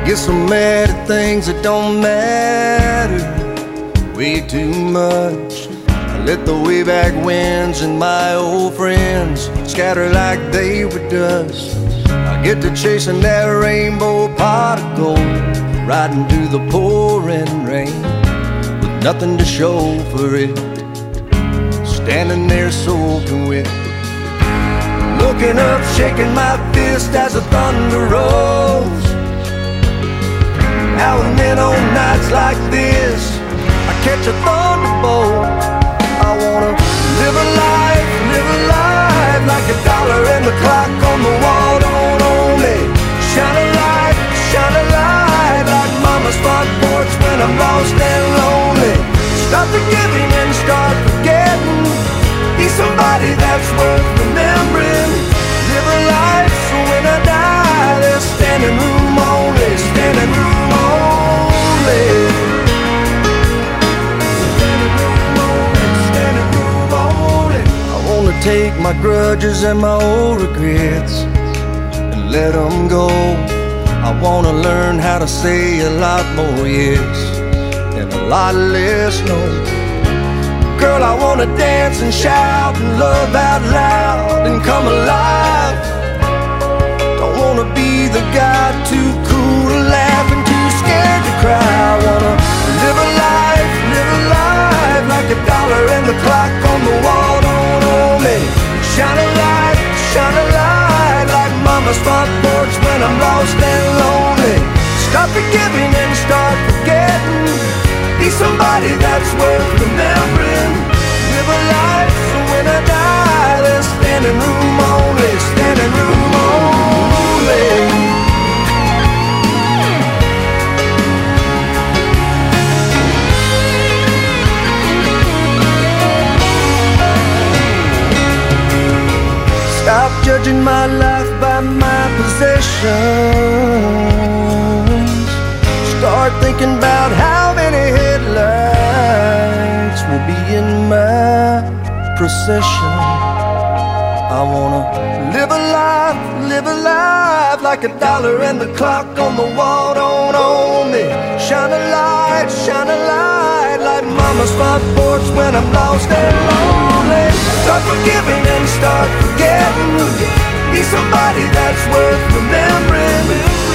Get so mad at things that don't matter way too much. I let the way back winds and my old friends scatter like they were dust. I get to chasing that rainbow pot of gold, riding through the pouring rain with nothing to show for it, standing there soaking wet, looking up, shaking my fist as the thunder rolls. Now and then on nights like this, I catch a thunderbolt. I wanna live a life like a dollar and the clock on the wall don't own me. Shine a light like mama's front porch when I'm lost and lonely. Stop forgiving and start forgetting. Be somebody that's worth remembering. Live a life so when I die there's standing room only, standing room only. Standing room only. I wanna take my grudges and my old regrets and let them go. I wanna learn how to say a lot more yes and a lot less no. Girl, I wanna dance and shout and love out loud and come alive. Don't wanna be the guy too cool to laugh and too scared to cry. I wanna live a life like a dollar and the clock on the wall don't own me. Shine a light like mama's front porch when I'm lost and lonely. Stop forgiving and start forgetting. Be somebody that's worth remembering. Live a life so when I die there's standing room only, standing room only. Stop judging my life by my possessions. Start thinking about how many headlights will be in my procession. I wanna live a life like a dollar and the clock on the wall don't own me. Shine a light like mama's front porch when I'm lost and lonely. Start forgiving and start forgetting. Be somebody that's worth remembering.